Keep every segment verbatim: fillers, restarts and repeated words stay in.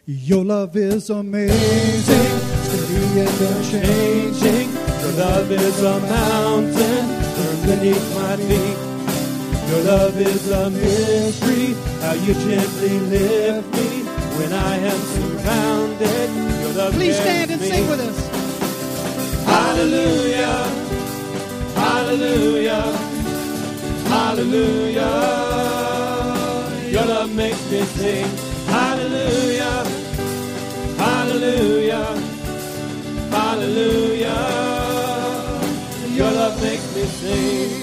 Your love is amazing, steady and unchanging. Your love is a mountain firm beneath my feet. Your love is a mystery, how you gently lift me when I am surrounded. Your love Please stand and me. sing with us. Hallelujah, hallelujah, hallelujah. Your love makes me sing. Hallelujah, hallelujah, hallelujah. Your love makes me sing.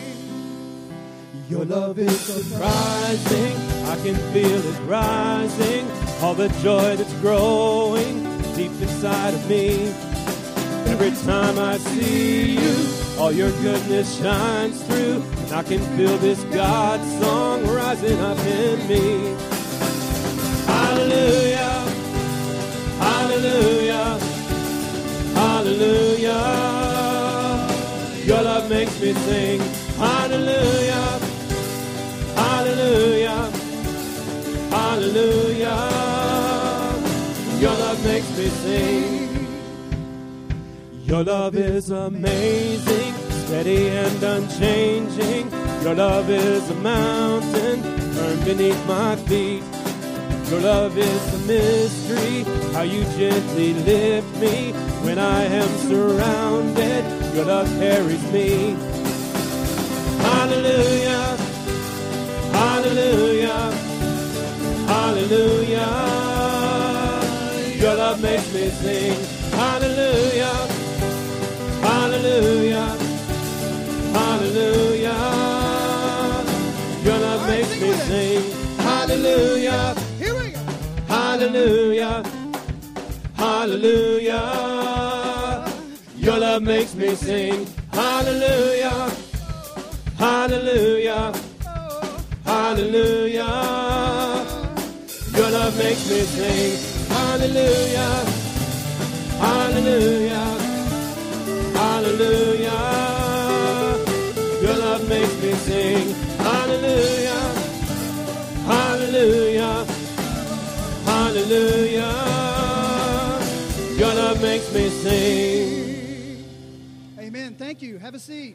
Your love is surprising. I can feel it rising. All the joy that's growing deep inside of me. Every time I see you, all your goodness shines through. And I can feel this God song rising up in me. Hallelujah, hallelujah, hallelujah. Your love makes me sing. Hallelujah, hallelujah, hallelujah. Your love makes me sing. Your love is amazing, steady and unchanging. Your love is a mountain firm beneath my feet. Your love is a mystery, how you gently lift me when I am surrounded. Your love carries me. Hallelujah, hallelujah, hallelujah. Your love makes me sing. Hallelujah, hallelujah, hallelujah. Your love All right, makes sing me with us. sing. Hallelujah, Here we go. hallelujah, hallelujah. Your love makes me sing. Hallelujah, hallelujah, hallelujah. Your love makes me sing. Hallelujah, hallelujah, hallelujah. Your love makes me sing. Hallelujah, hallelujah, hallelujah. Your love makes me sing. Amen. Thank you. Have a seat.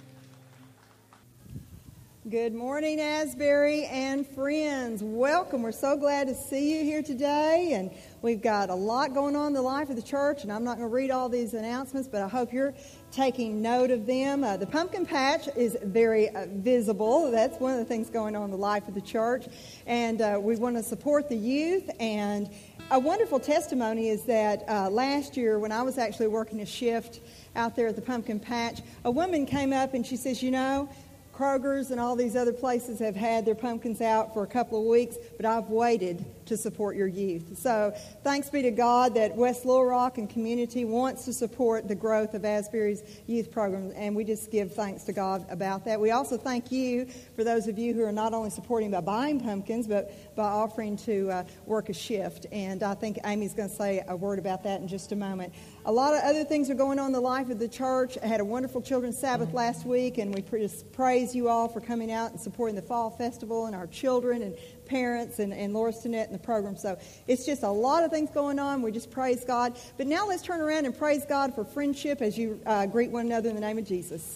Good morning, Asbury and friends. Welcome. We're so glad to see you here today, and we've got a lot going on in the life of the church, and I'm not going to read all these announcements, but I hope you're taking note of them. Uh, the pumpkin patch is very uh, visible. That's one of the things going on in the life of the church, and uh, we want to support the youth. And a wonderful testimony is that uh, last year when I was actually working a shift out there at the pumpkin patch, a woman came up and she says, you know, Kroger's and all these other places have had their pumpkins out for a couple of weeks, but I've waited to support your youth. So thanks be to God that West Little Rock and community wants to support the growth of Asbury's youth program, and we just give thanks to God about that. We also thank you for those of you who are not only supporting by buying pumpkins, but by offering to uh, work a shift. And I think Amy's going to say a word about that in just a moment. A lot of other things are going on in the life of the church. I had a wonderful Children's Sabbath last week, and we just praise you all for coming out and supporting the Fall Festival and our children and parents and, and Laura Stinnett and the program. So it's just a lot of things going on. We just praise God. But now let's turn around and praise God for friendship as you uh, greet one another in the name of Jesus.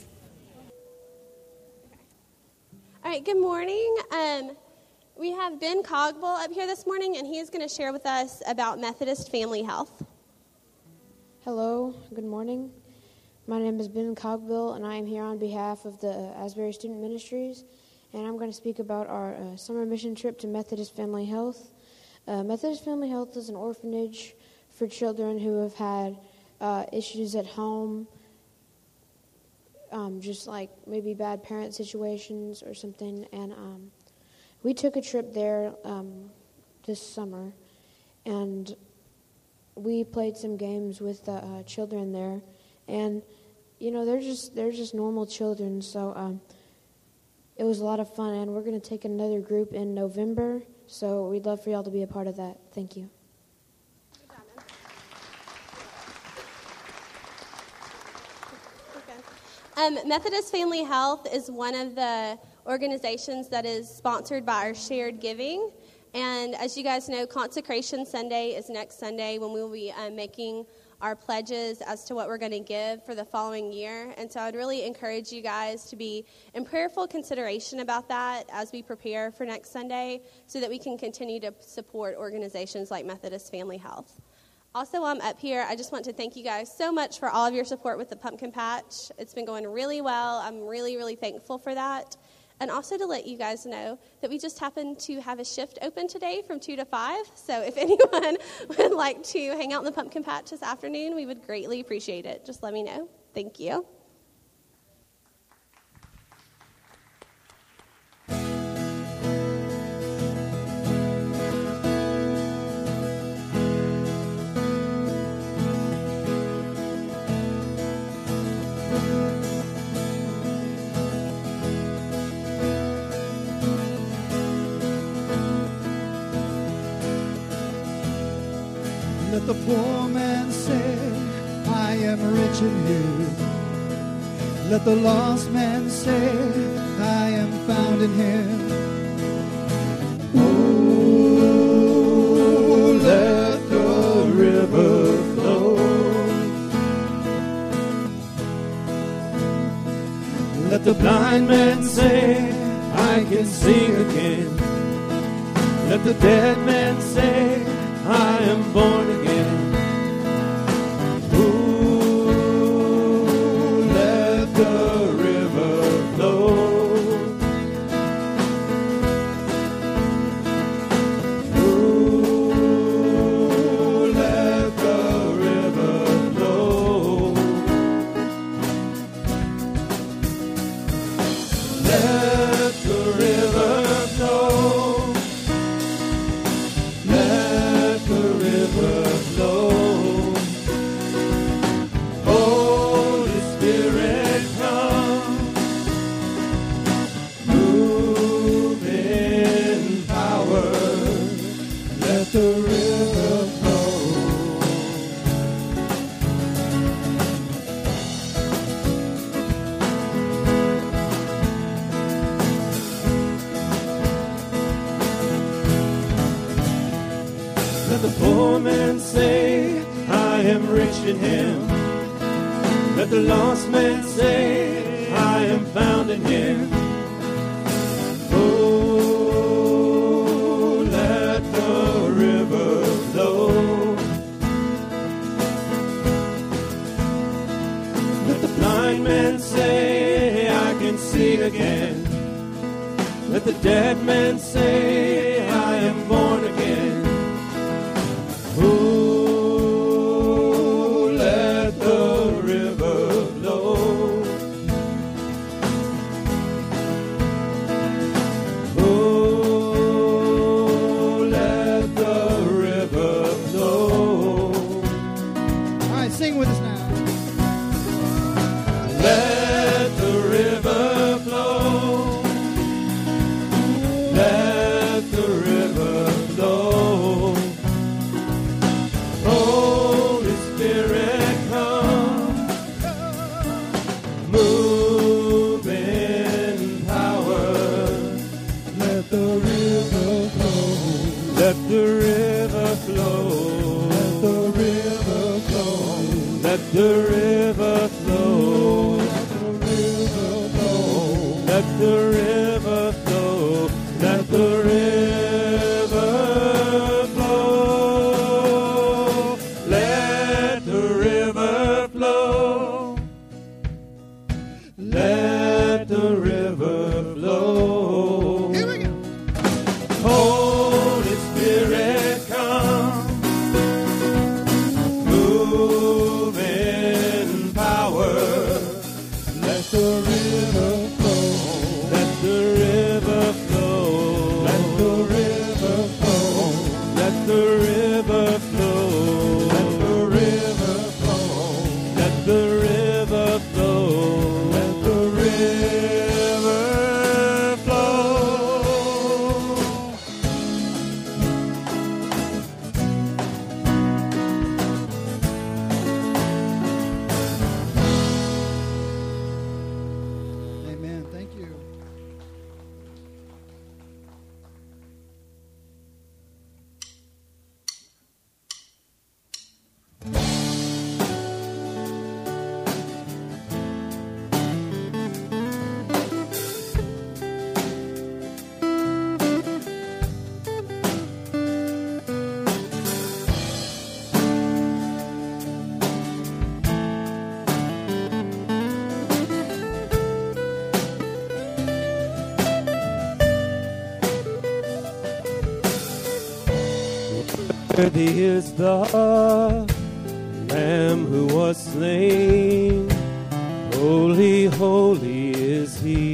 All right, good morning. Um, we have Ben Cogwell up here this morning, and he is going to share with us about Methodist Family Health. Hello, good morning. My name is Ben Cogbill, and I am here on behalf of the uh, Asbury Student Ministries, and I'm going to speak about our uh, summer mission trip to Methodist Family Health. Uh, Methodist Family Health is an orphanage for children who have had uh, issues at home, um, just like maybe bad parent situations or something, and um, we took a trip there um, this summer, and we played some games with the uh, children there, and you know they're just they're just normal children. So um, it was a lot of fun, and we're going to take another group in November. So we'd love for y'all to be a part of that. Thank you. Um, Methodist Family Health is one of the organizations that is sponsored by our Shared Giving. And as you guys know, Consecration Sunday is next Sunday when we will be um, making our pledges as to what we're going to give for the following year. And so I'd really encourage you guys to be in prayerful consideration about that as we prepare for next Sunday so that we can continue to support organizations like Methodist Family Health. Also, while I'm up here, I just want to thank you guys so much for all of your support with the pumpkin patch. It's been going really well. I'm really, really thankful for that. And also to let you guys know that we just happened to have a shift open today from two to five. So if anyone would like to hang out in the pumpkin patch this afternoon, we would greatly appreciate it. Just let me know. Thank you. Let the poor man say, I am rich in you. Let the lost man say, I am found in him. Oh, let the river flow. Let the blind man say, I can see again. Let the dead man say, I am born again. Ooh, let the river flow. Ooh, let the river flow. Let the river flow. Holy Spirit, come, move in power, let the river flow. Let the poor man say, I am rich in him. Let the lost man say, I am found in him. Oh, let the river flow. Let the blind man say, I can see again. Let the dead man say, I am born again. Oh, let the river flow. Oh, let the river flow. All right, sing with us now. Let the river flow. Let the river flow. Holy Spirit, come, move in power. Let the river flow. Let the river flow. Let the river flow. Let the river flow. Let the river flow. Let the river flow. Let the river flow. Let the river flow. Here we go. Holy Spirit, come, move in power. Let the river flow. Let the river flow. Let the river flow. Let the river flow. Let the river flow. Let the river flow. Let the river flow. Amen. Thank you. Worthy is the Lamb who was slain. Holy, holy is he.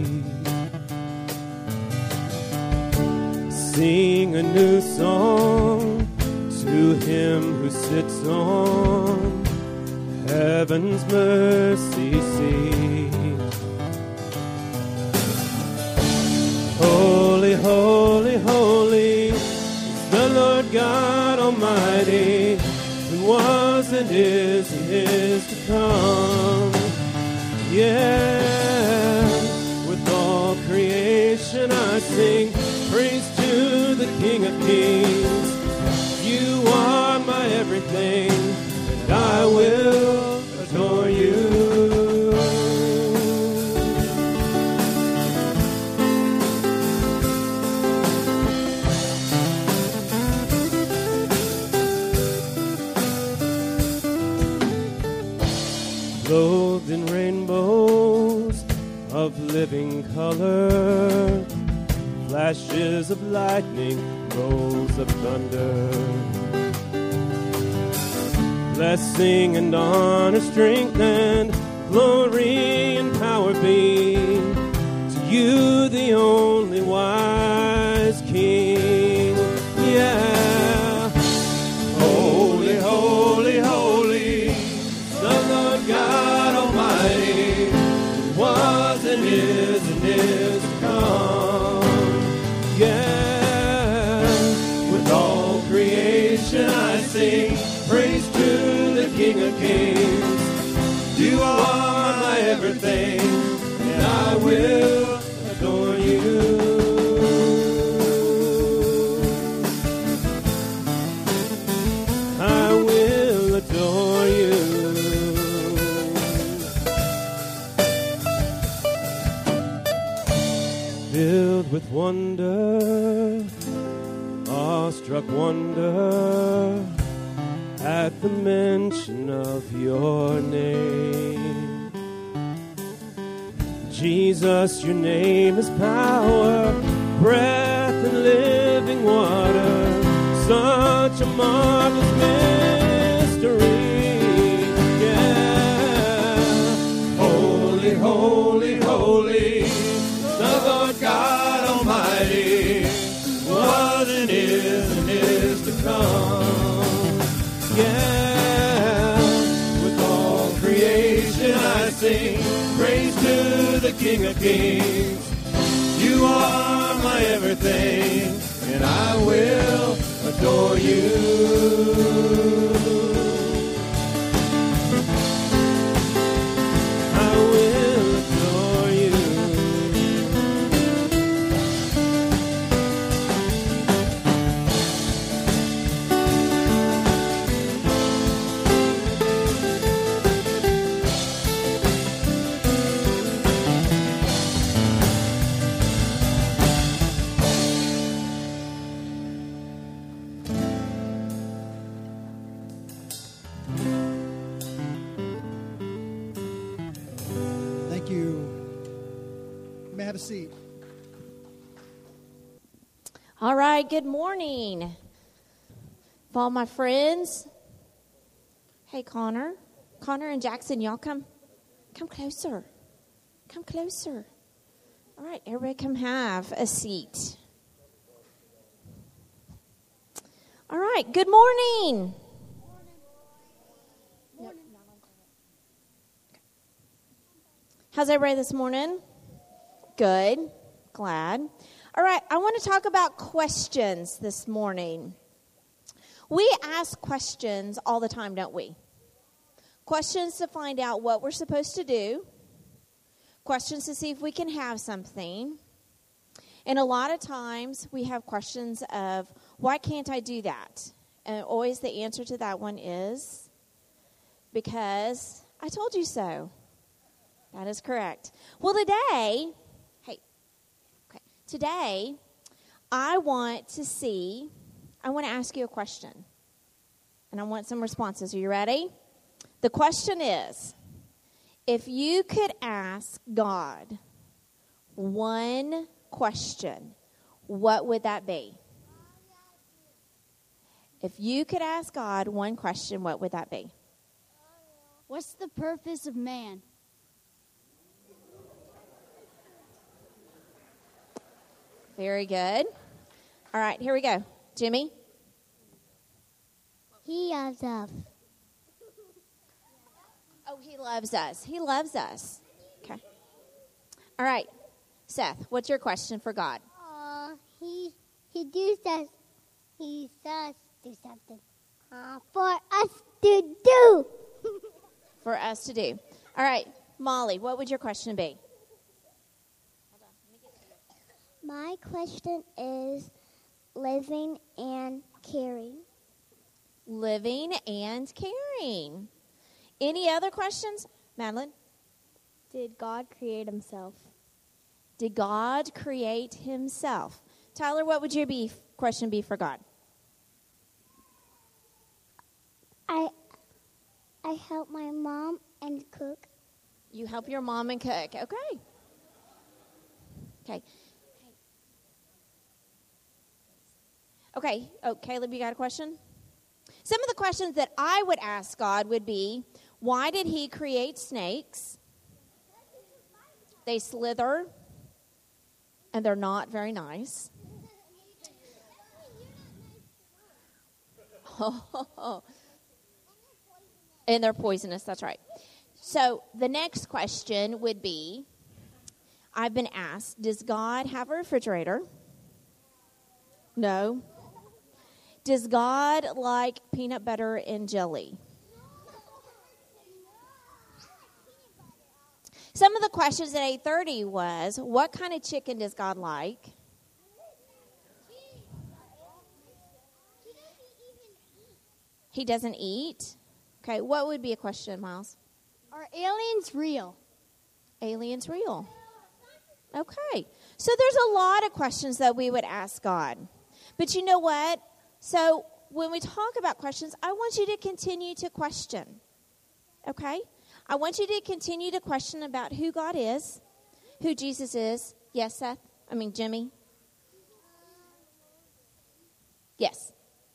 Sing a new song to him who sits on heaven's mercy seat. Holy, holy, holy is the Lord God Almighty, who was and is and is to come. Yeah, with all creation I sing praise to the King of Kings. You are my everything, and I will adore you. Clothed in rainbows of living color, flashes of lightning, rolls of thunder. Blessing and honor, strength and glory and power be to you, the only wise King. Yeah. Holy, holy, holy, the Lord God Almighty, who was and is and is to come. Yeah, with all creation I sing praise to the King of Kings. You are my everything, and I will adore you. I will adore you. Filled with wonder, awestruck wonder, at the mention of your name. Jesus, your name is power, breath and living water, such a marvelous mystery. Yeah. Holy, holy, holy, the Lord God Almighty, was and is and is to come. Yeah, with all creation I sing praise to the King of Kings. You are my everything, and I will adore you. I will adore you. Thank you. You may have a seat. All right, good morning. For all my friends. Hey, Connor. Connor and Jackson, y'all come come closer. Come closer. All right, everybody come have a seat. All right, good morning. How's everybody this morning? Good. Glad. All right, I want to talk about questions this morning. We ask questions all the time, don't we? Questions to find out what we're supposed to do. Questions to see if we can have something. And a lot of times we have questions of, why can't I do that? And always the answer to that one is, because I told you so. That is correct. Well, today, hey, okay, today, I want to see, I want to ask you a question. And I want some responses. Are you ready? The question is, if you could ask God one question, what would that be? If you could ask God one question, what would that be? What's the purpose of man? Very good. All right, here we go. Jimmy? He loves us. Oh, he loves us. He loves us. Okay. All right. Seth, what's your question for God? Uh, he he does us. He does do something uh, for us to do. For us to do. All right. Molly, what would your question be? My question is living and caring. Living and caring. Any other questions? Madeline? Did God create himself? Did God create himself? Tyler, what would your be, question be for God? I I help my mom and cook. You help your mom and cook. Okay. Okay. Okay. Oh, Caleb, you got a question? Some of the questions that I would ask God would be, why did he create snakes? They slither, and they're not very nice. And they're poisonous, that's right. So the next question would be, I've been asked, does God have a refrigerator? No. Does God like peanut butter and jelly? Some of the questions at eight thirty was, what kind of chicken does God like? He doesn't eat? Okay, what would be a question, Miles? Are aliens real? Aliens real. Okay. So there's a lot of questions that we would ask God. But you know what? So when we talk about questions, I want you to continue to question. Okay? I want you to continue to question about who God is, who Jesus is. Yes, Seth? I mean, Jimmy? Yes.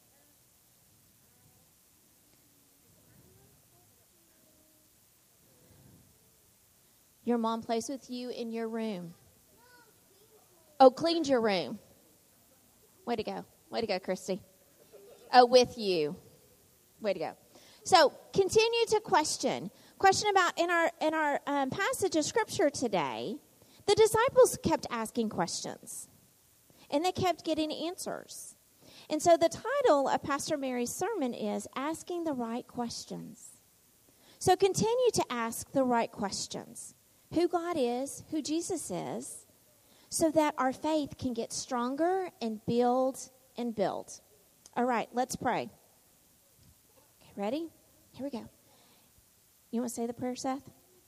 Your mom plays with you in your room. Oh, cleaned your room. Way to go. Way to go, Christy. Oh, with you. Way to go. So continue to question. Question about in our in our um, passage of Scripture today, the disciples kept asking questions. And they kept getting answers. And so the title of Pastor Mary's sermon is Asking the Right Questions. So continue to ask the right questions. Who God is, who Jesus is, so that our faith can get stronger and build and build. All right, let's pray. Okay, ready? Here we go. You want to say the prayer, Seth?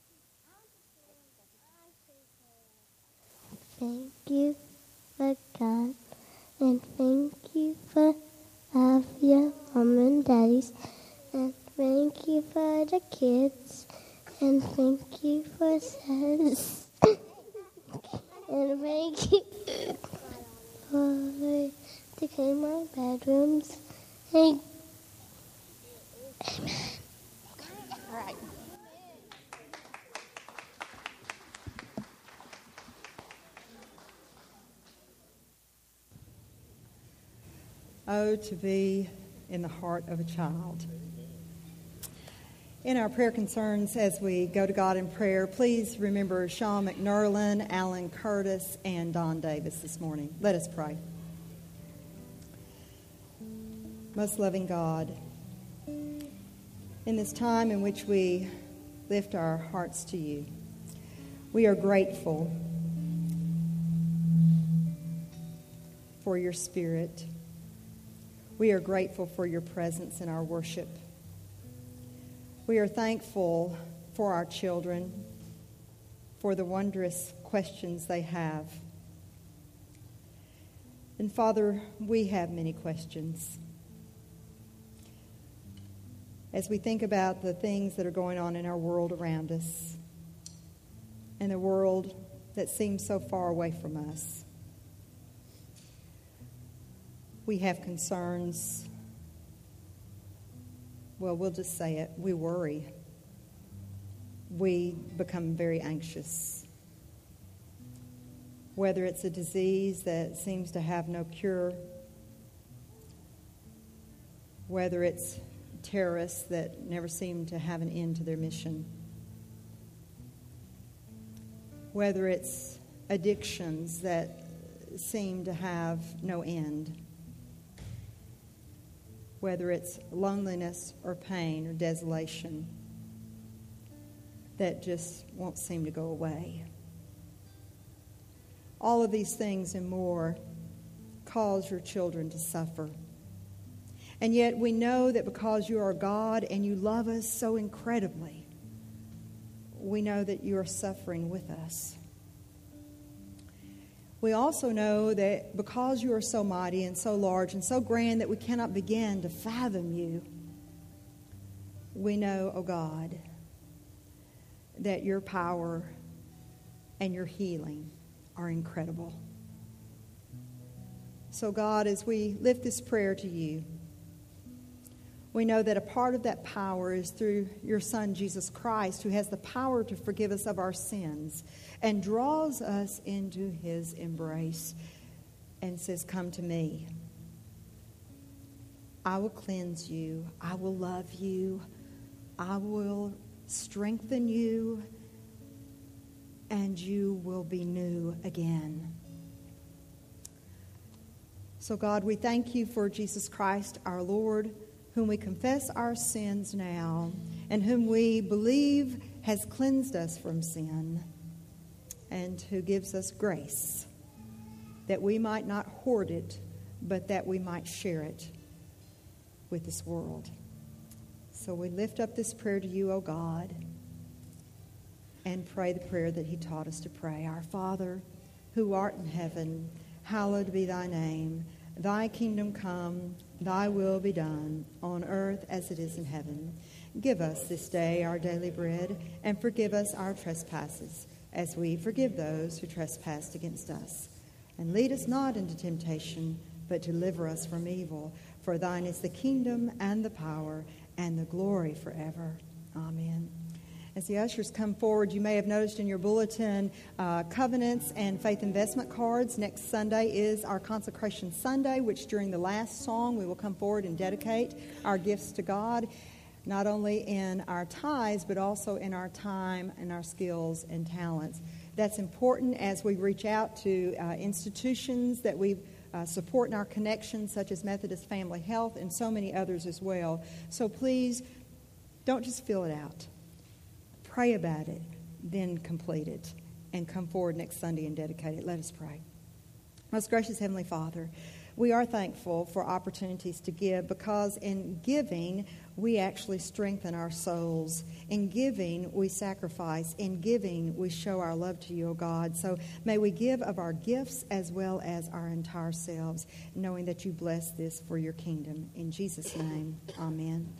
Thank you for God, and thank you for love your mom and daddies, and thank you for the kids, and thank you for us, and thank you for to clean my bedrooms. Hey. Amen. All right. Oh, to be in the heart of a child. In our prayer concerns, as we go to God in prayer, please remember Sean McNerlin, Alan Curtis, and Don Davis this morning. Let us pray. Most loving God, in this time in which we lift our hearts to you, we are grateful for your Spirit. We are grateful for your presence in our worship. We are thankful for our children, for the wondrous questions they have. And Father, we have many questions. As we think about the things that are going on in our world around us, and the world that seems so far away from us, we have concerns well, we'll just say it, we worry. We become very anxious. Whether it's a disease that seems to have no cure, whether it's terrorists that never seem to have an end to their mission, whether it's addictions that seem to have no end, whether it's loneliness or pain or desolation that just won't seem to go away. All of these things and more cause your children to suffer. And yet we know that because you are God and you love us so incredibly, we know that you are suffering with us. We also know that because you are so mighty and so large and so grand that we cannot begin to fathom you, we know, oh God, that your power and your healing are incredible. So God, as we lift this prayer to you, we know that a part of that power is through your Son, Jesus Christ, who has the power to forgive us of our sins and draws us into his embrace and says, come to me. I will cleanse you. I will love you. I will strengthen you. And you will be new again. So God, we thank you for Jesus Christ, our Lord, whom we confess our sins now, and whom we believe has cleansed us from sin, and who gives us grace, that we might not hoard it, but that we might share it with this world. So we lift up this prayer to you, O God, and pray the prayer that he taught us to pray. Our Father, who art in heaven, hallowed be thy name. Thy kingdom come, thy will be done, on earth as it is in heaven. Give us this day our daily bread, and forgive us our trespasses, as we forgive those who trespass against us. And lead us not into temptation, but deliver us from evil. For thine is the kingdom and the power and the glory forever. Amen. As the ushers come forward, you may have noticed in your bulletin uh, covenants and faith investment cards. Next Sunday is our Consecration Sunday, which during the last song we will come forward and dedicate our gifts to God, not only in our tithes, but also in our time and our skills and talents. That's important as we reach out to uh, institutions that we uh, support in our connections, such as Methodist Family Health and so many others as well. So please, don't just fill it out. Pray about it, then complete it, and come forward next Sunday and dedicate it. Let us pray. Most gracious Heavenly Father, we are thankful for opportunities to give, because in giving, we actually strengthen our souls. In giving, we sacrifice. In giving, we show our love to you, O God. So may we give of our gifts as well as our entire selves, knowing that you bless this for your kingdom. In Jesus' name, amen.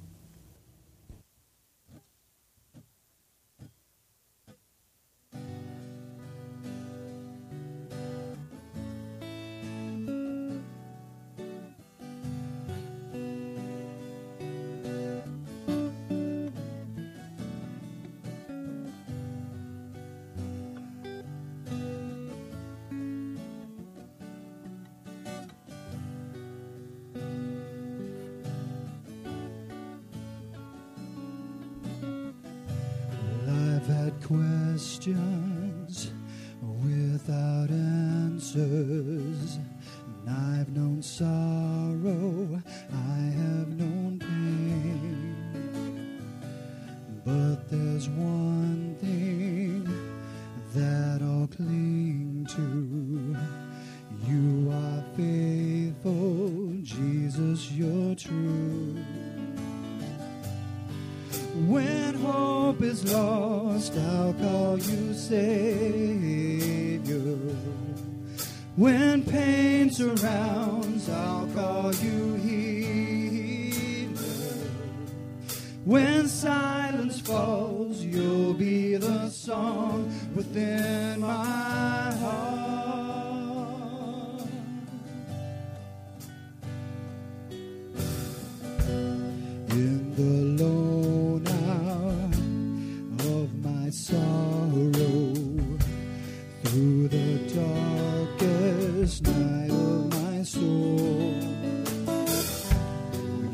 Questions without answers, and I've known sorrow, I have known pain, but there's one thing that I'll cling to. You are faithful, Jesus, you're true. When hope is lost, I'll call you Savior. When pain surrounds, I'll call you Healer. When silence falls, you'll be the song within my heart. In the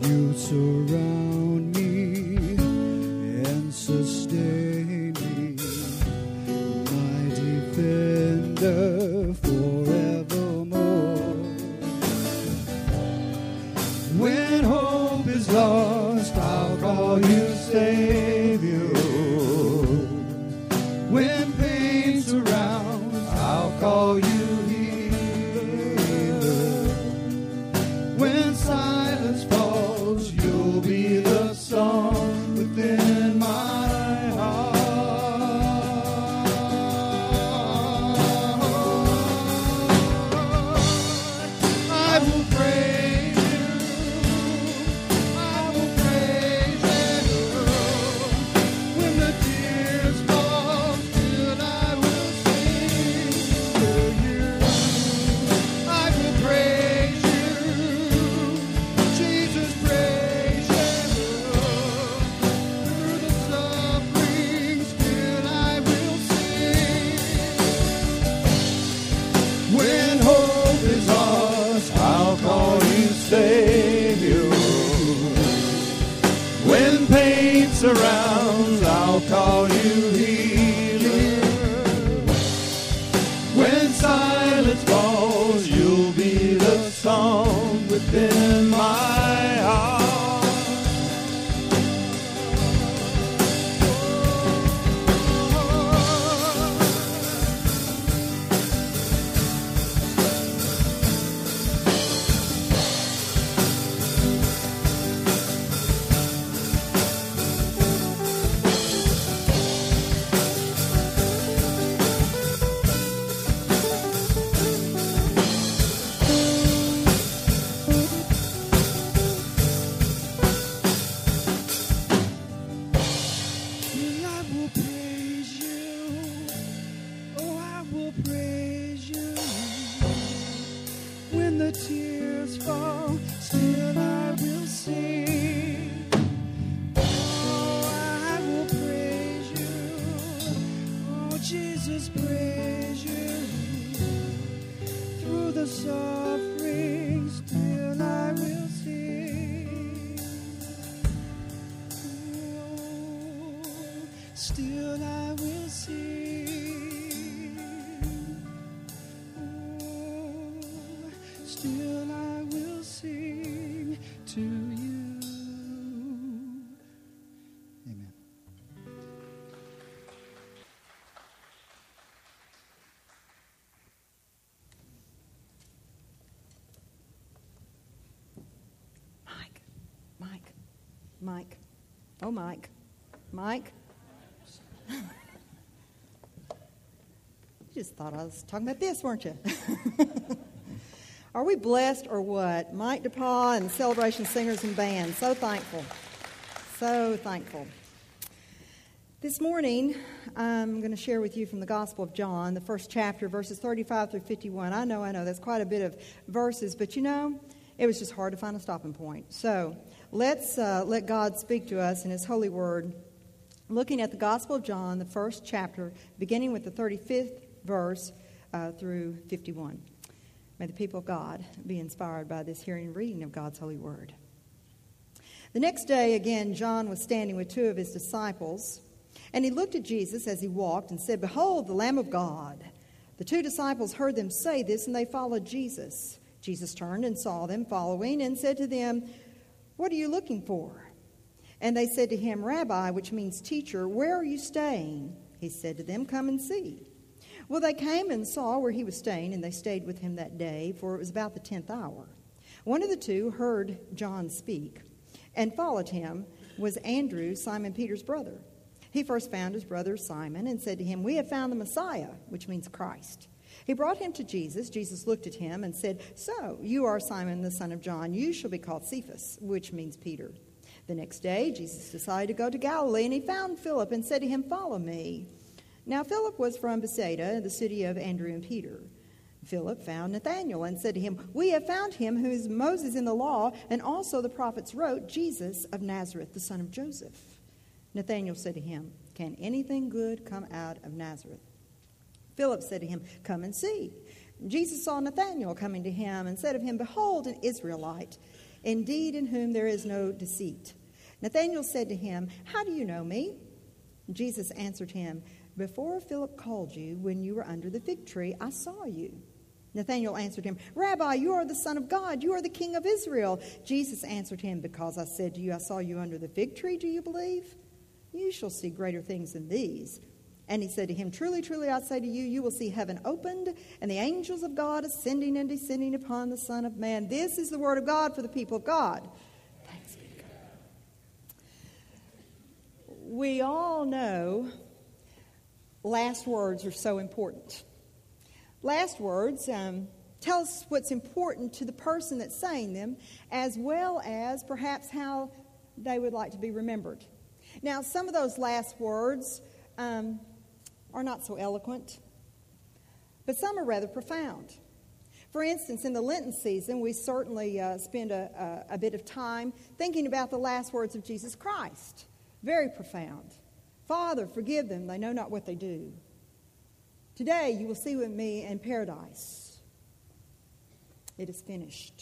You surround me and sustain me, my defender forevermore. When hope is lost, I'll call you Savior. When pain surrounds, I'll call you healer. When silence falls, you'll be the song within my heart. I will praise you. I will praise you. When the tears fall, still I will sing to you. I will praise you. Jesus, praise you. Through the suffering, still I will sing. When hope is lost, I'll call you Savior. When pain surrounds, I'll call you healer. When silence falls, you'll be the song within my heart. I will praise you. Oh, I will praise you. When the tears fall, still I will sing. Oh, I will praise you. Oh, Jesus, praise you. Through the suffering, still I will sing. Oh, still I will sing. Oh, still I will sing to you. Amen. Mike, Mike, Mike. Oh, Mike. Mike. You just thought I was talking about this, weren't you? Are we blessed or what? Mike DePaul and the Celebration Singers and Band. So thankful. So thankful. This morning, I'm going to share with you from the Gospel of John, the first chapter, verses thirty-five through fifty-one. I know, I know, that's quite a bit of verses, but you know, it was just hard to find a stopping point. So let's uh, let God speak to us in His holy word, looking at the Gospel of John, the first chapter, beginning with the thirty-fifth verse uh, through fifty-one. May the people of God be inspired by this hearing and reading of God's holy word. The next day, again, John was standing with two of his disciples, and he looked at Jesus as he walked and said, "Behold, the Lamb of God." The two disciples heard them say this, and they followed Jesus. Jesus turned and saw them following and said to them, "What are you looking for?" And they said to him, "Rabbi," which means teacher, "where are you staying?" He said to them, "Come and see." Well, they came and saw where he was staying, and they stayed with him that day, for it was about the tenth hour. One of the two heard John speak and followed him was Andrew, Simon Peter's brother. He first found his brother Simon and said to him, "We have found the Messiah," which means Christ. He brought him to Jesus. Jesus looked at him and said, "So, you are Simon the son of John. You shall be called Cephas," which means Peter. The next day, Jesus decided to go to Galilee, and he found Philip and said to him, "Follow me." Now Philip was from Bethsaida, the city of Andrew and Peter. Philip found Nathanael and said to him, "We have found him who is Moses in the law, and also the prophets wrote, Jesus of Nazareth, the son of Joseph." Nathanael said to him, "Can anything good come out of Nazareth?" Philip said to him, "Come and see." Jesus saw Nathanael coming to him and said of him, "Behold, an Israelite, indeed in whom there is no deceit. Nathanael said to him, how do you know me? Jesus answered him, before Philip called you, when you were under the fig tree, I saw you. Nathanael answered him, Rabbi, you are the Son of God. You are the King of Israel. Jesus answered him, because I said to you, I saw you under the fig tree, do you believe? You shall see greater things than these. And he said to him, truly, truly, I say to you, you will see heaven opened and the angels of God ascending and descending upon the Son of Man. This is the word of God for the people of God. Thanks be to God. We all know last words are so important. Last words um, tell us what's important to the person that's saying them, as well as perhaps how they would like to be remembered. Now, some of those last words um, are not so eloquent, but some are rather profound. For instance, in the Lenten season, we certainly uh, spend a, a, a bit of time thinking about the last words of Jesus Christ. Very profound. Father, forgive them, they know not what they do. Today you will see with me in paradise. It is finished.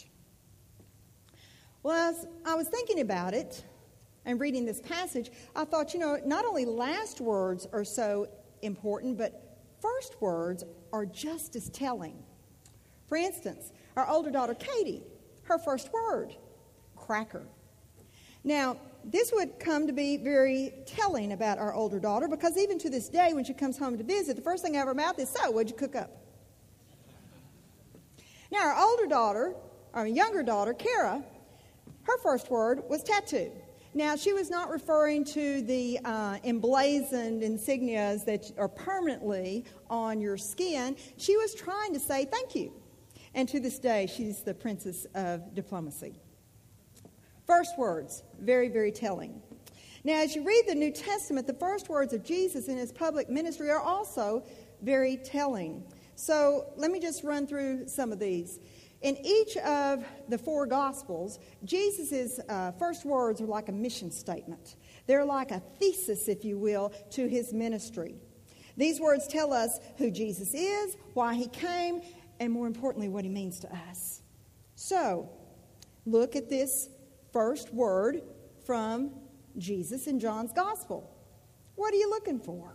Well, as I was thinking about it and reading this passage, I thought, you know, not only last words are so important, but first words are just as telling. For instance, our older daughter, Katie, her first word, cracker. Now, this would come to be very telling about our older daughter, because even to this day, when she comes home to visit, the first thing out of her mouth is, so, what'd you cook up? Now, our older daughter, our younger daughter, Kara, her first word was tattoo. Now, she was not referring to the uh, emblazoned insignias that are permanently on your skin. She was trying to say thank you. And to this day, she's the princess of diplomacy. First words, very, very telling. Now, as you read the New Testament, the first words of Jesus in his public ministry are also very telling. So let me just run through some of these. In each of the four Gospels, Jesus' uh, first words are like a mission statement. They're like a thesis, if you will, to his ministry. These words tell us who Jesus is, why he came, and more importantly, what he means to us. So, look at this first word from Jesus in John's Gospel. What are you looking for?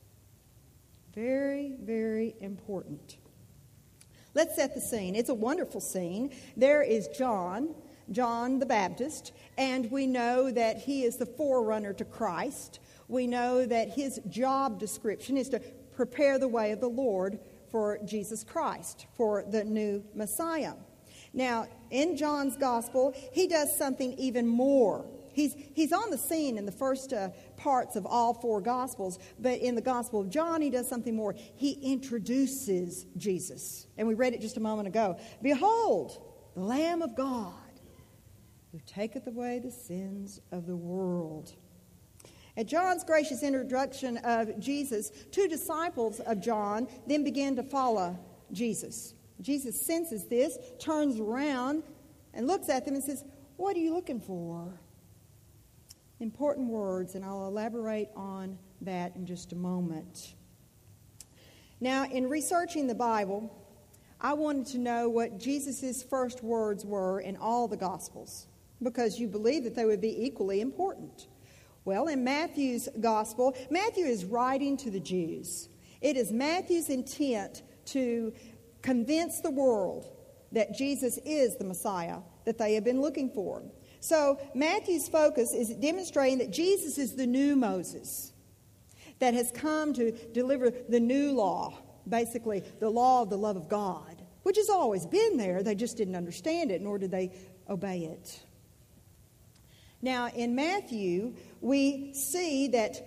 Very, very important. Let's set the scene. It's a wonderful scene. There is John, John the Baptist, and we know that he is the forerunner to Christ. We know that his job description is to prepare the way of the Lord for Jesus Christ, for the new Messiah. Now, in John's Gospel, he does something even more. He's, he's on the scene in the first uh, parts of all four Gospels, but in the Gospel of John, he does something more. He introduces Jesus. And we read it just a moment ago. Behold, the Lamb of God, who taketh away the sins of the world. At John's gracious introduction of Jesus, two disciples of John then began to follow Jesus. Jesus senses this, turns around, and looks at them and says, what are you looking for? Important words, and I'll elaborate on that in just a moment. Now, in researching the Bible, I wanted to know what Jesus' first words were in all the Gospels, because you believe that they would be equally important. Well, in Matthew's Gospel, Matthew is writing to the Jews. It is Matthew's intent to convince the world that Jesus is the Messiah that they have been looking for. So Matthew's focus is demonstrating that Jesus is the new Moses that has come to deliver the new law, basically the law of the love of God, which has always been there. They just didn't understand it, nor did they obey it. Now, in Matthew, we see that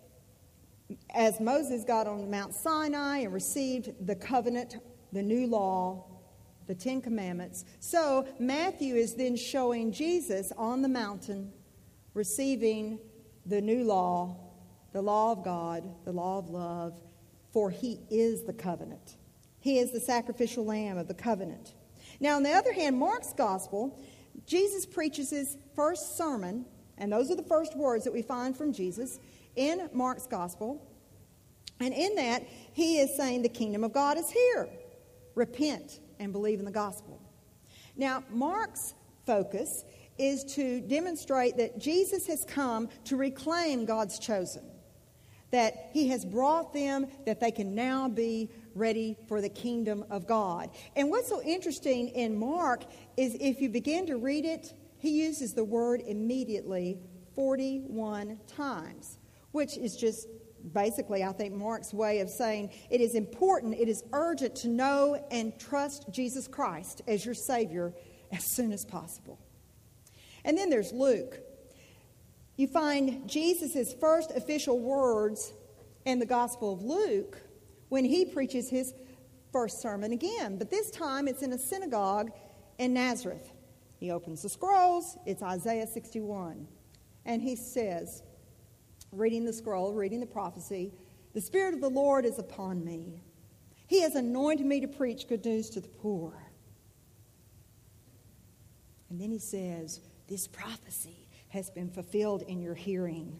as Moses got on Mount Sinai and received the covenant, the new law, the Ten Commandments, so Matthew is then showing Jesus on the mountain receiving the new law, the law of God, the law of love, for he is the covenant. He is the sacrificial lamb of the covenant. Now, on the other hand, Mark's gospel, Jesus preaches his first sermon, and those are the first words that we find from Jesus in Mark's gospel. And in that, he is saying the kingdom of God is here. Repent and believe in the gospel. Now, Mark's focus is to demonstrate that Jesus has come to reclaim God's chosen, that he has brought them, that they can now be ready for the kingdom of God. And what's so interesting in Mark is if you begin to read it, he uses the word immediately forty-one times, which is just basically, I think, Mark's way of saying it is important, it is urgent to know and trust Jesus Christ as your Savior as soon as possible. And then there's Luke. You find Jesus' first official words in the Gospel of Luke when he preaches his first sermon again. But this time it's in a synagogue in Nazareth. He opens the scrolls. It's Isaiah sixty-one. And he says, reading the scroll, reading the prophecy, "The Spirit of the Lord is upon me. He has anointed me to preach good news to the poor." And then he says, "This prophecy has been fulfilled in your hearing."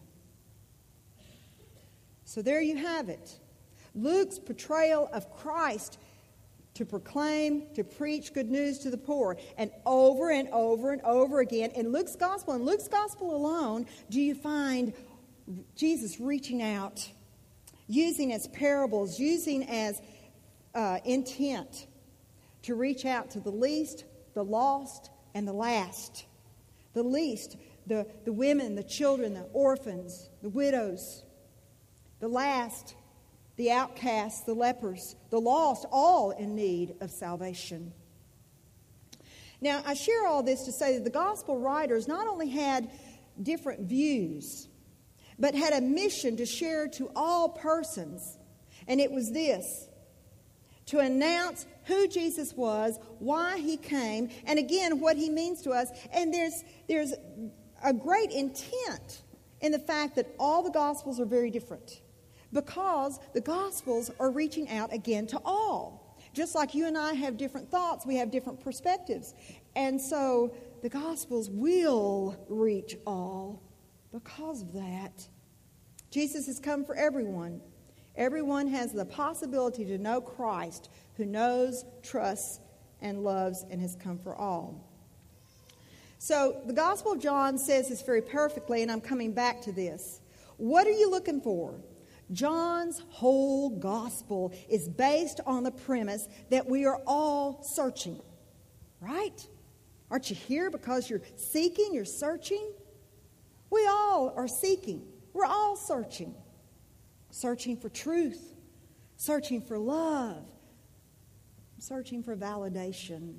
So there you have it. Luke's portrayal of Christ to proclaim, to preach good news to the poor. And over and over and over again, in Luke's gospel, in Luke's gospel alone, do you find Jesus reaching out, using as parables, using as uh, intent to reach out to the least, the lost, and the last. The least, the, the women, the children, the orphans, the widows. The last, the outcasts, the lepers, the lost, all in need of salvation. Now, I share all this to say that the gospel writers not only had different views, but had a mission to share to all persons. And it was this: to announce who Jesus was, why he came, and again, what he means to us. And there's, there's a great intent in the fact that all the Gospels are very different, because the Gospels are reaching out again to all. Just like you and I have different thoughts, we have different perspectives. And so the Gospels will reach all because of that. Jesus has come for everyone. Everyone has the possibility to know Christ, who knows, trusts, and loves, and has come for all. So the Gospel of John says this very perfectly, and I'm coming back to this. What are you looking for? John's whole gospel is based on the premise that we are all searching, right? Aren't you here because you're seeking, you're searching? We all are seeking. We're all searching. Searching for truth, searching for love, searching for validation.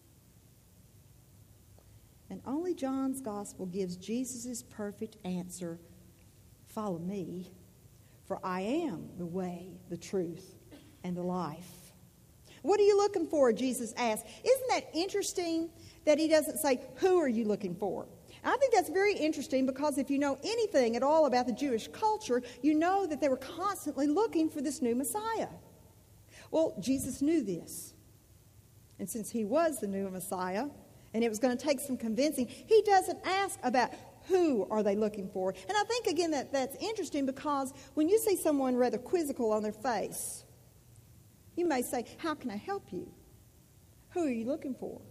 And only John's gospel gives Jesus' perfect answer: follow me, for I am the way, the truth, and the life. What are you looking for? Jesus asked. Isn't that interesting that he doesn't say, who are you looking for? And I think that's very interesting, because if you know anything at all about the Jewish culture, you know that they were constantly looking for this new Messiah. Well, Jesus knew this. And since he was the new Messiah, and it was going to take some convincing, he doesn't ask about who are they looking for. And I think, again, that that's interesting, because when you see someone rather quizzical on their face, you may say, how can I help you? Who are you looking for?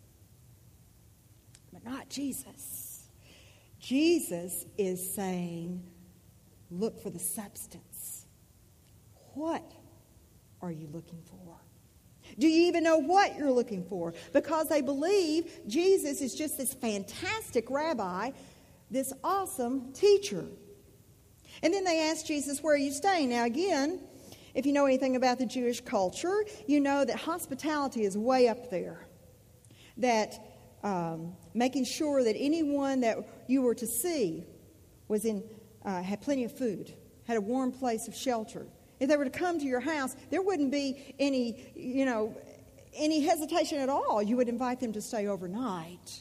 But not Jesus. Jesus is saying, look for the substance. What are you looking for? Do you even know what you're looking for? Because they believe Jesus is just this fantastic rabbi, this awesome teacher. And then they ask Jesus, where are you staying? Now again, if you know anything about the Jewish culture, you know that hospitality is way up there. That um, making sure that anyone that you were to see was in, uh, had plenty of food, had a warm place of shelter. If they were to come to your house, there wouldn't be any, you know, any hesitation at all. You would invite them to stay overnight.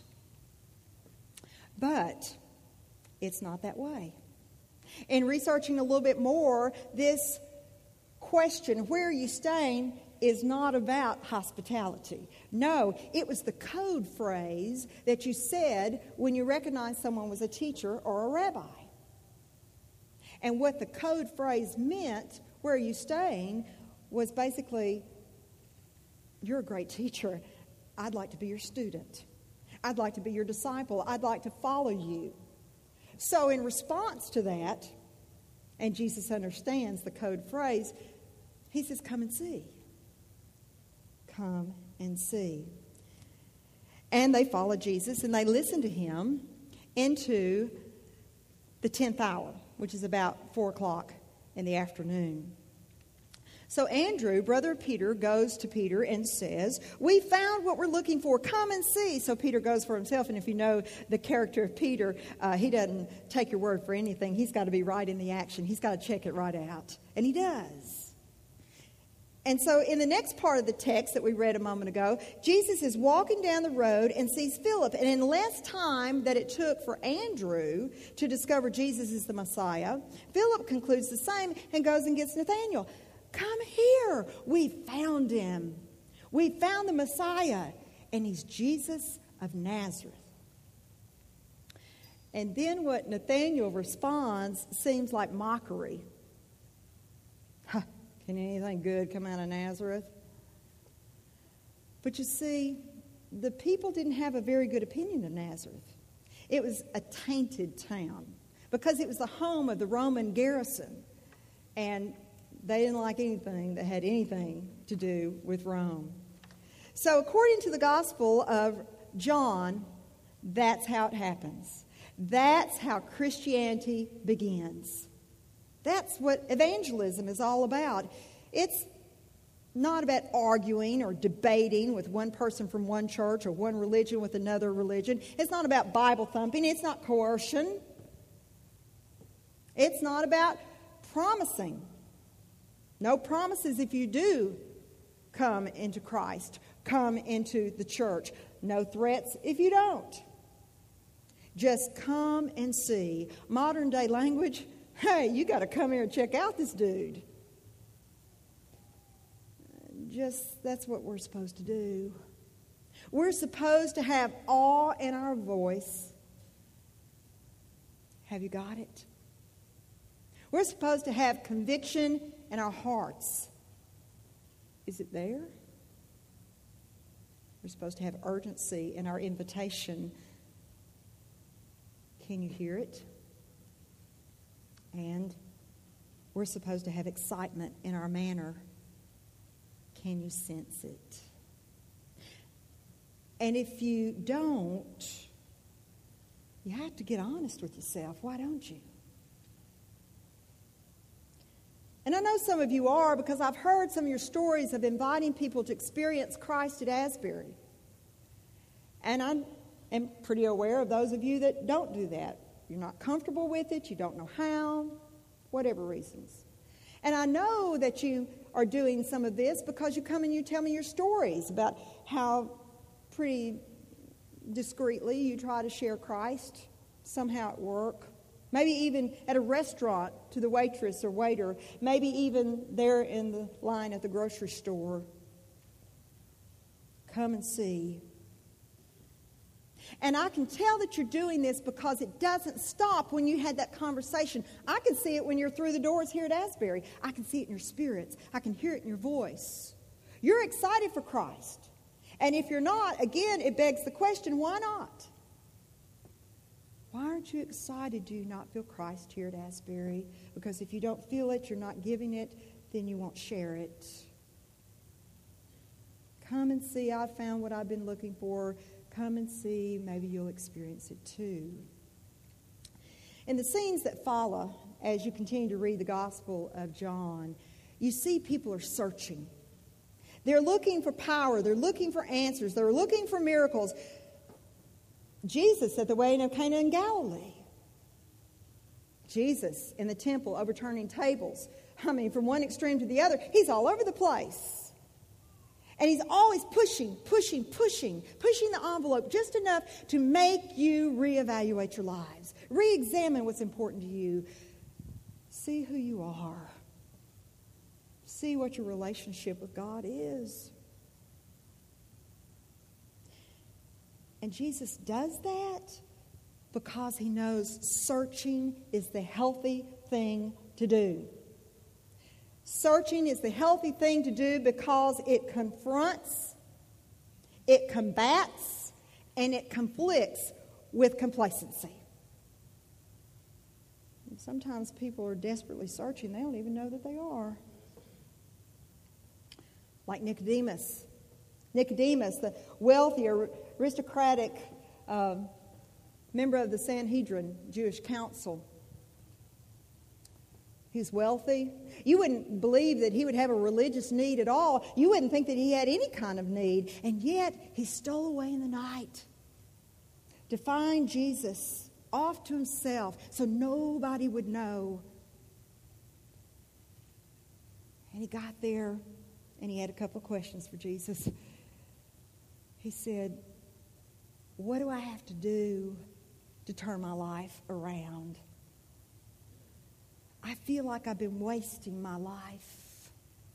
But it's not that way. In researching a little bit more, this question, where are you staying, is not about hospitality. No, it was the code phrase that you said when you recognized someone was a teacher or a rabbi. And what the code phrase meant, where are you staying, was basically, you're a great teacher. I'd like to be your student. I'd like to be your disciple. I'd like to follow you. So in response to that, and Jesus understands the code phrase, he says, come and see. Come and see. And they follow Jesus and they listen to him into the tenth hour, which is about four o'clock in the afternoon. So Andrew, brother of Peter, goes to Peter and says, we found what we're looking for. Come and see. So Peter goes for himself. And if you know the character of Peter, uh, he doesn't take your word for anything. He's got to be right in the action. He's got to check it right out. And he does. And so in the next part of the text that we read a moment ago, Jesus is walking down the road and sees Philip. And in less time that it took for Andrew to discover Jesus is the Messiah, Philip concludes the same and goes and gets Nathanael. Come here. We found him. We found the Messiah. And he's Jesus of Nazareth. And then what Nathanael responds seems like mockery. Huh, can anything good come out of Nazareth? But you see, the people didn't have a very good opinion of Nazareth. It was a tainted town because it was the home of the Roman garrison. And they didn't like anything that had anything to do with Rome. So according to the Gospel of John, that's how it happens. That's how Christianity begins. That's what evangelism is all about. It's not about arguing or debating with one person from one church or one religion with another religion. It's not about Bible thumping. It's not coercion. It's not about promising. No promises if you do come into Christ, come into the church. No threats if you don't. Just come and see. Modern day language, hey, you got to come here and check out this dude. Just, that's what we're supposed to do. We're supposed to have awe in our voice. Have you got it? We're supposed to have conviction in our hearts. Is it there? We're supposed to have urgency in our invitation. Can you hear it? And we're supposed to have excitement in our manner. Can you sense it? And if you don't, you have to get honest with yourself. Why don't you? And I know some of you are, because I've heard some of your stories of inviting people to experience Christ at Asbury. And I am pretty aware of those of you that don't do that. You're not comfortable with it. You don't know how, whatever reasons. And I know that you are doing some of this because you come and you tell me your stories about how pretty discreetly you try to share Christ, somehow at work. Maybe even at a restaurant to the waitress or waiter. Maybe even there in the line at the grocery store. Come and see. And I can tell that you're doing this because it doesn't stop when you had that conversation. I can see it when you're through the doors here at Asbury. I can see it in your spirits. I can hear it in your voice. You're excited for Christ. And if you're not, again, it begs the question, why not? Why aren't you excited? Do you not feel Christ here at Asbury? Because if you don't feel it, you're not giving it, then you won't share it. Come and see. I've found what I've been looking for. Come and see. Maybe you'll experience it too. In the scenes that follow, as you continue to read the Gospel of John, you see people are searching. They're looking for power. They're looking for answers. They're looking for miracles. Jesus at the wedding of Cana in Galilee. Jesus in the temple overturning tables. I mean, from one extreme to the other, he's all over the place. And he's always pushing, pushing, pushing, pushing the envelope just enough to make you reevaluate your lives. Re-examine what's important to you. See who you are. See what your relationship with God is. And Jesus does that because he knows searching is the healthy thing to do. Searching is the healthy thing to do because it confronts, it combats, and it conflicts with complacency. And sometimes people are desperately searching. They don't even know that they are. Like Nicodemus. Nicodemus, the wealthy, aristocratic uh, member of the Sanhedrin, Jewish council. He's wealthy. You wouldn't believe that he would have a religious need at all. You wouldn't think that he had any kind of need. And yet, he stole away in the night to find Jesus off to himself so nobody would know. And he got there, and he had a couple of questions for Jesus. He said, what do I have to do to turn my life around? I feel like I've been wasting my life.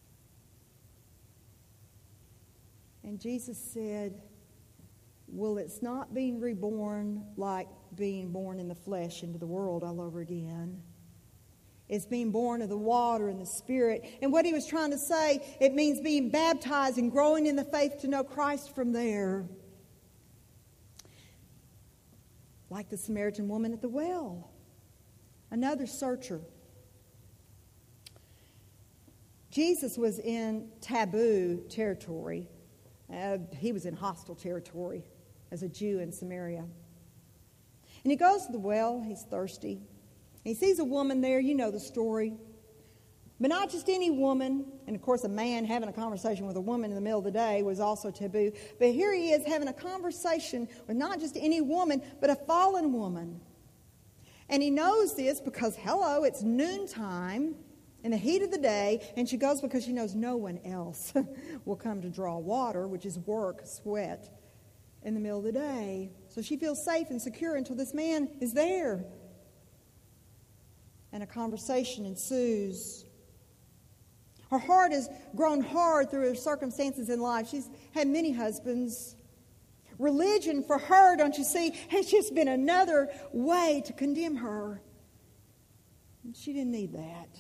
And Jesus said, well, it's not being reborn like being born in the flesh into the world all over again. It's being born of the water and the Spirit. And what he was trying to say, it means being baptized and growing in the faith to know Christ from there. Like the Samaritan woman at the well. Another searcher. Jesus was in taboo territory. Uh, he was in hostile territory as a Jew in Samaria. And he goes to the well. He's thirsty. He sees a woman there. You know the story. But not just any woman. And, of course, a man having a conversation with a woman in the middle of the day was also taboo. But here he is having a conversation with not just any woman, but a fallen woman. And he knows this because, hello, it's noontime in the heat of the day. And she goes because she knows no one else will come to draw water, which is work, sweat, in the middle of the day. So she feels safe and secure until this man is there. And a conversation ensues. Her heart has grown hard through her circumstances in life. She's had many husbands. Religion for her, don't you see, has just been another way to condemn her. And she didn't need that.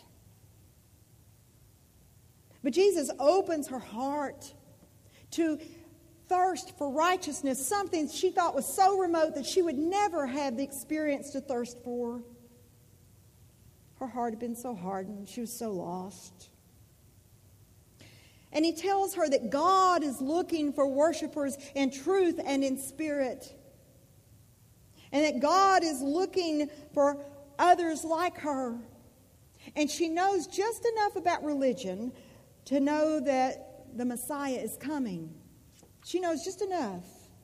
But Jesus opens her heart to thirst for righteousness, something she thought was so remote that she would never have the experience to thirst for. Her heart had been so hardened. She was so lost. And he tells her that God is looking for worshipers in truth and in spirit. And that God is looking for others like her. And she knows just enough about religion to know that the Messiah is coming. She knows just enough.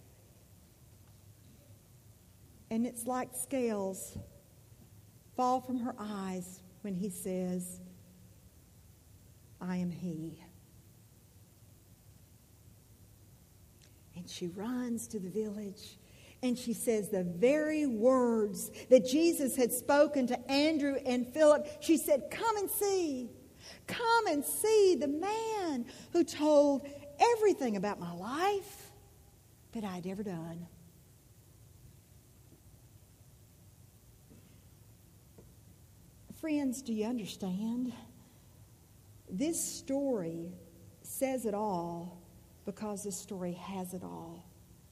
And it's like scales fall from her eyes when he says, I am he. And she runs to the village and she says the very words that Jesus had spoken to Andrew and Philip. She said, come and see. Come and see the man who told everything about my life that I'd ever done. Friends, do you understand? This story says it all because this story has it all.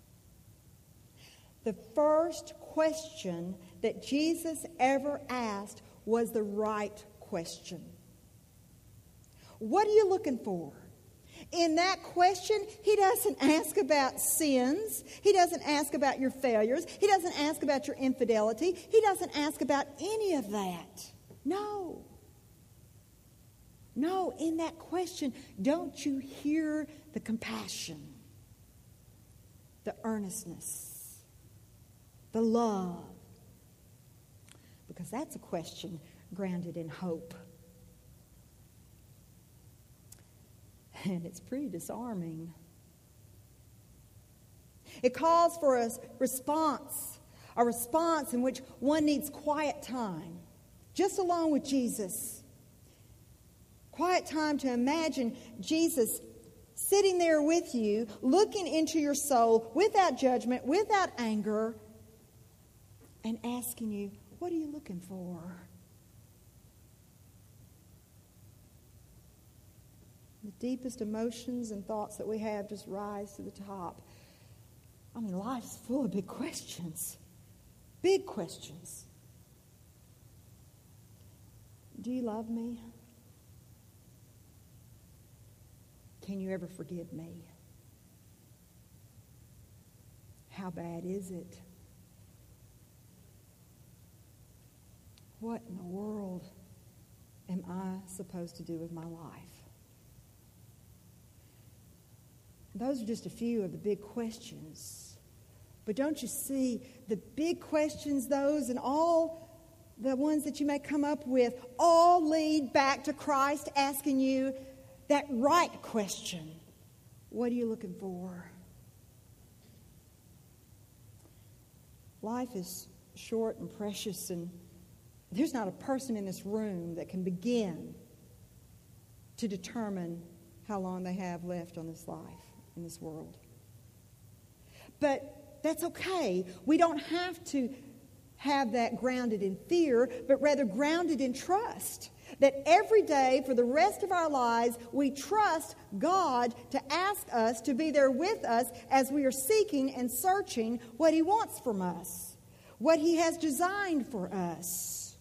The first question that Jesus ever asked was the right question. What are you looking for? In that question, he doesn't ask about sins. He doesn't ask about your failures. He doesn't ask about your infidelity. He doesn't ask about any of that. No. No, in that question, don't you hear the compassion, the earnestness, the love? Because that's a question grounded in hope. And it's pretty disarming. It calls for a response, a response in which one needs quiet time, just along with Jesus. Quiet time to imagine Jesus sitting there with you, looking into your soul without judgment, without anger, and asking you, what are you looking for? The deepest emotions and thoughts that we have just rise to the top. I mean, life's full of big questions. Big questions. Do you love me? Can you ever forgive me? How bad is it? What in the world am I supposed to do with my life? Those are just a few of the big questions. But don't you see, the big questions, those and all the ones that you may come up with, all lead back to Christ asking you that right question. What are you looking for? Life is short and precious, and there's not a person in this room that can begin to determine how long they have left on this life, in this world. But that's okay. We don't have to have that grounded in fear, but rather grounded in trust. That every day for the rest of our lives, we trust God to ask us to be there with us as we are seeking and searching what He wants from us, what He has designed for us.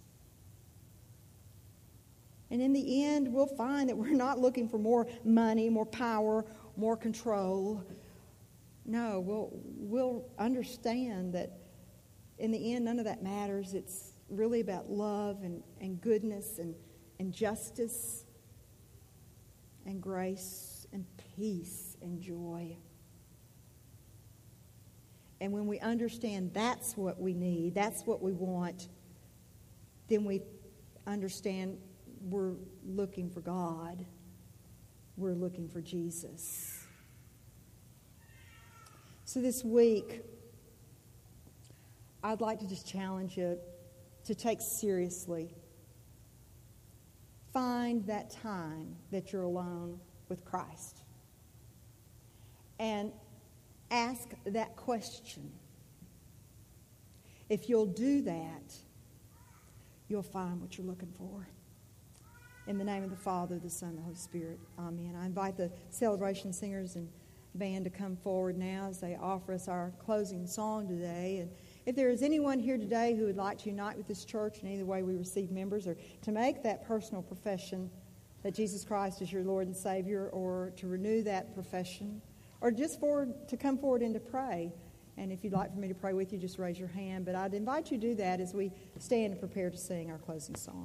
And in the end, we'll find that we're not looking for more money, more power, more control. No, we'll, we'll understand that in the end, none of that matters. It's really about love and, and goodness and, and justice and grace and peace and joy. And when we understand that's what we need, that's what we want, then we understand we're looking for God. We're looking for Jesus. So this week, I'd like to just challenge you to take seriously. Find that time that you're alone with Christ. And ask that question. If you'll do that, you'll find what you're looking for. In the name of the Father, the Son, and the Holy Spirit. Amen. I invite the celebration singers and band to come forward now as they offer us our closing song today. And if there is anyone here today who would like to unite with this church in either way we receive members, or to make that personal profession that Jesus Christ is your Lord and Savior, or to renew that profession, or just for to come forward and to pray. And if you'd like for me to pray with you, just raise your hand. But I'd invite you to do that as we stand and prepare to sing our closing song.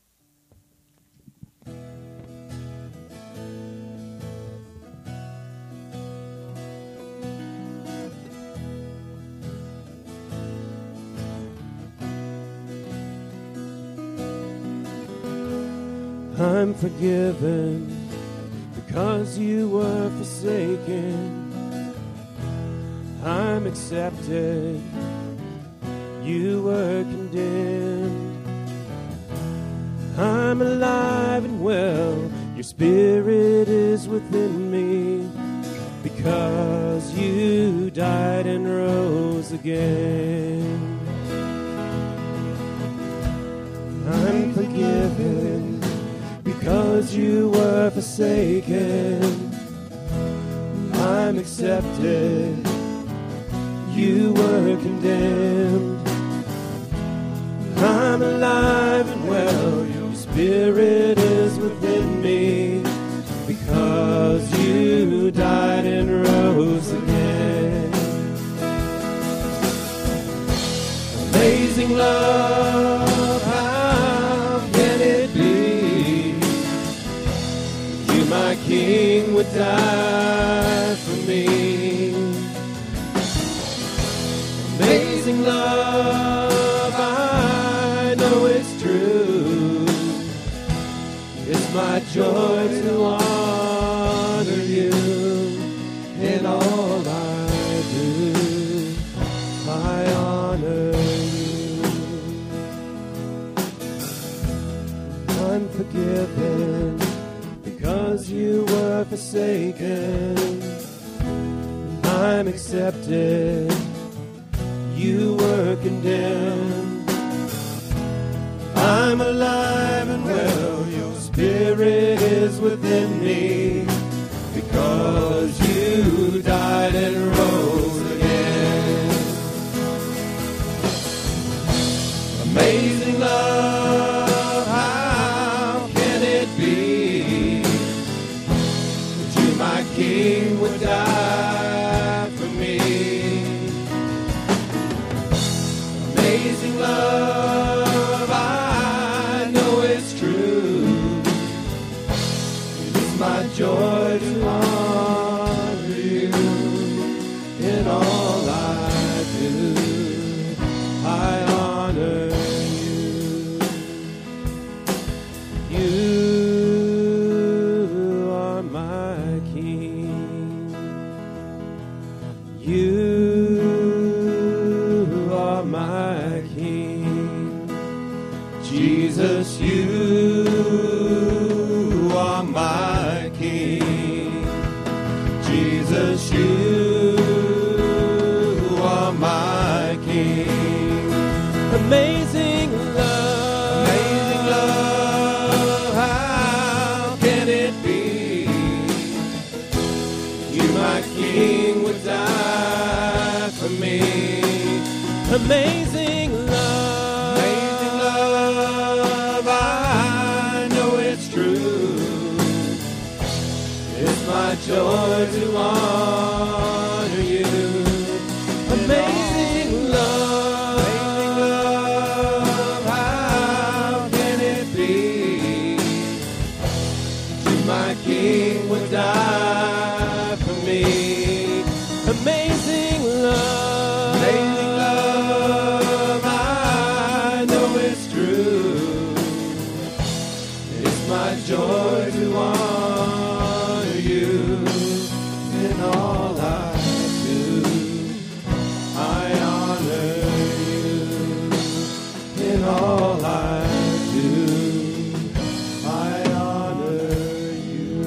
I'm forgiven because you were forsaken. I'm accepted. You were condemned. I'm alive and well. Your spirit is within me because you died and rose again. I'm forgiven because you were forsaken. I'm accepted. You were condemned. I'm alive and well. Your spirit is within me because you died and rose again. Amazing love, how can it be? You, my King, would die for me. Amazing love, I know it's true. It's my joy to honor you in all I do. I honor you. I'm forgiven because you were forsaken. I'm accepted. You were condemned. I'm alive and well. Your spirit is within me because you died and rose again. Amazing love, how can it be that you, my King, would die for me? Amazing love, I know it's true. It is my joy to honor you in all I do. I honor you. You are my King. You are my King. Jesus, you are my King. Jesus, you are my King. Amazing love, amazing love, how can it be? You, my King, would die for me. Amazing love, amazing love, I know it's true. It's my joy to honor you. Amazing love, amazing love, how can it be? You, my King, would die for me. Amazing love, amazing love, I know it's true. It's my joy to honor you in all I do. I honor you in all I do. I honor you.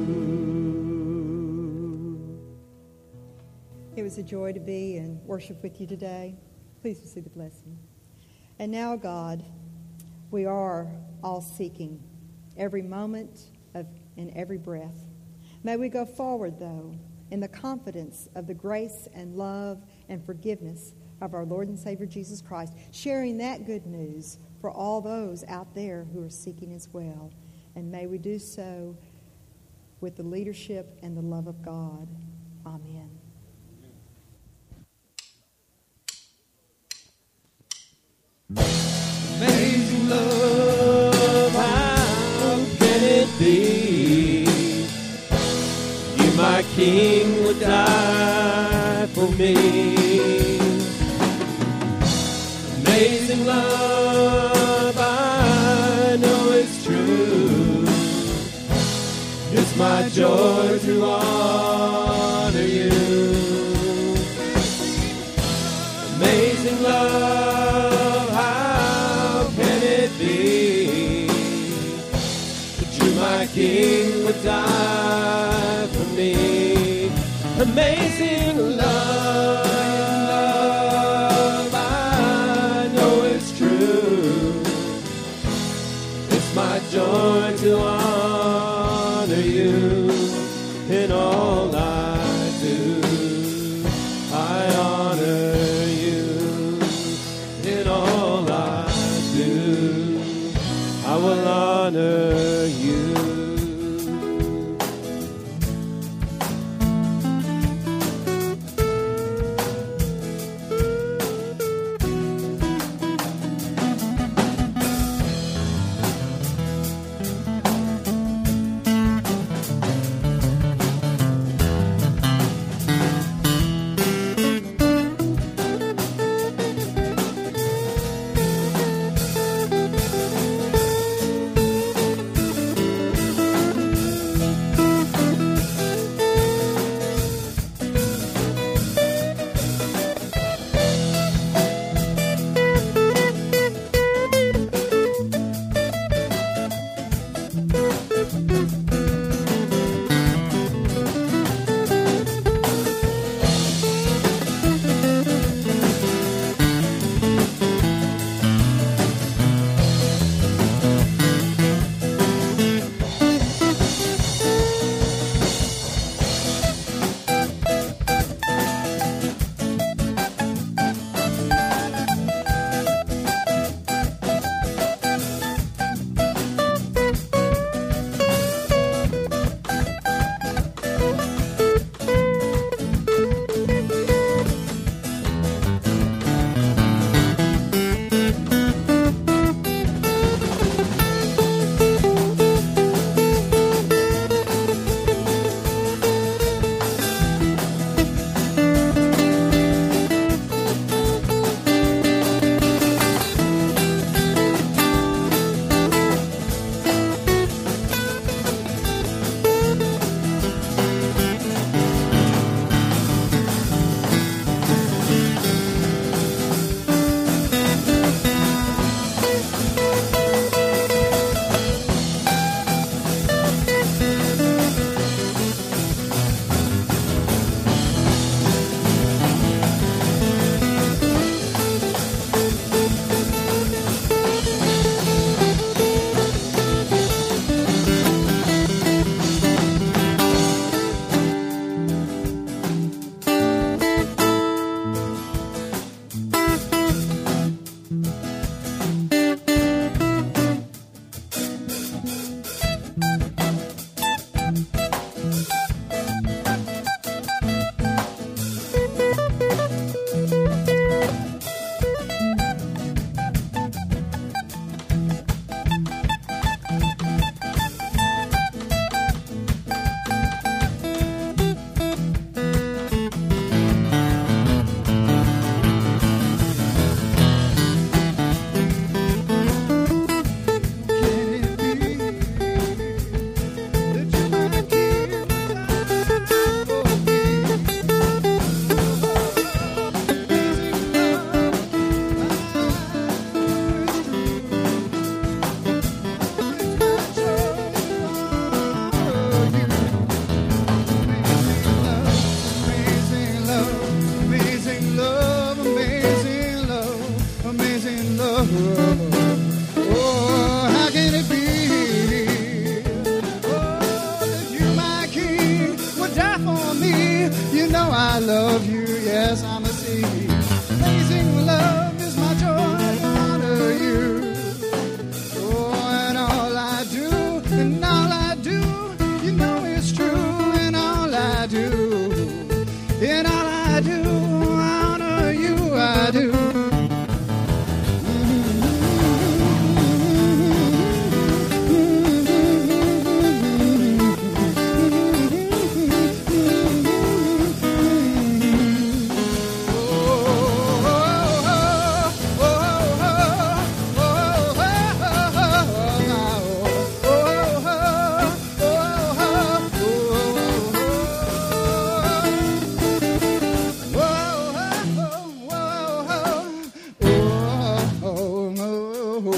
It was a joy to be and worship with you today. Please receive the blessing. And now, God, we are all seeking every moment of in every breath. May we go forward, though, in the confidence of the grace and love and forgiveness of our Lord and Savior Jesus Christ, sharing that good news for all those out there who are seeking as well. And may we do so with the leadership and the love of God. Amen. Amazing love, how can it be? You, my King, would die for me. Amazing love, I know it's true. It's my joy to honor you. Amazing love, how can it be that you, my King, would die for me? Amazing love, I know it's true. It's my joy to honor you in all I do. I honor you in all I do. I will honor you.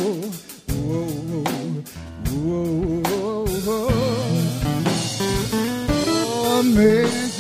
whoa, whoa, whoa, whoa. Oh, man.